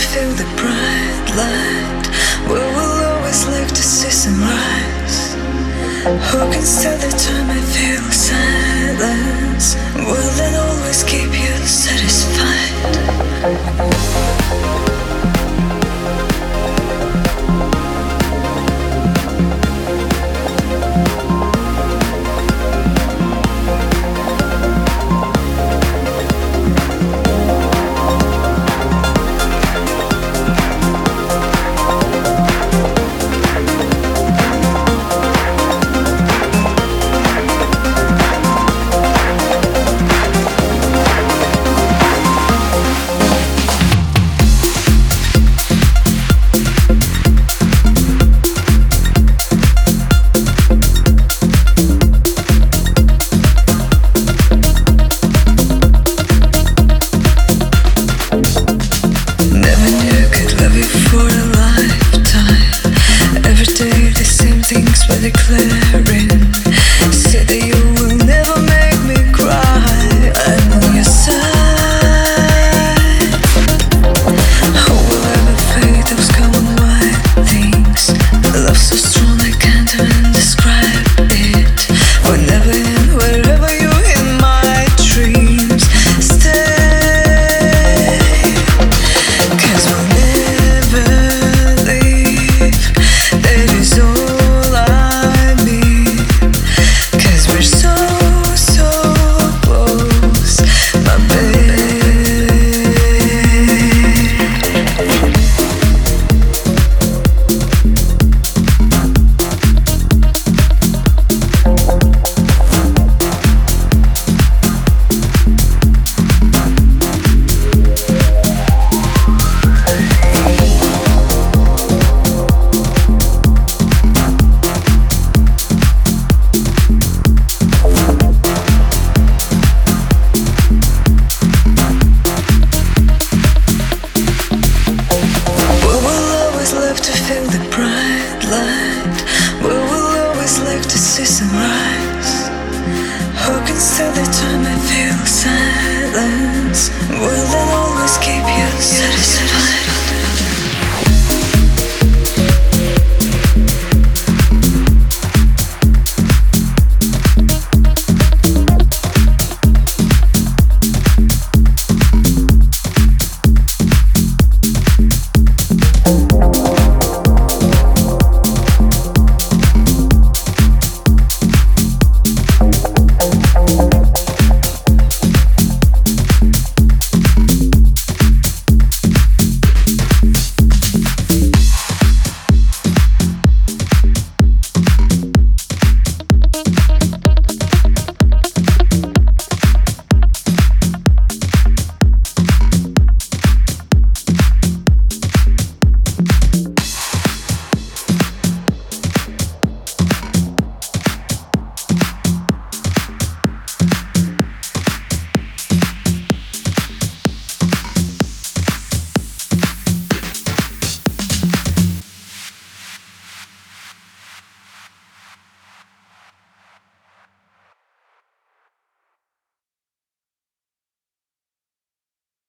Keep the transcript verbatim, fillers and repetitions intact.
feel the bright light. We will always live to see sunrise. Who can tell the time I feel silence? Will it always keep you satisfied? Things were declaring, said that you will never make me cry. I'm on your side. Who will ever fade those common white things? Love so strong I can't even describe it. Whenever and wherever you're in my dreams, stay. Cause we'll never leave. That is all. To feel the bright light, we will always live to see sunrise. Who can tell the time I feel silence? Will it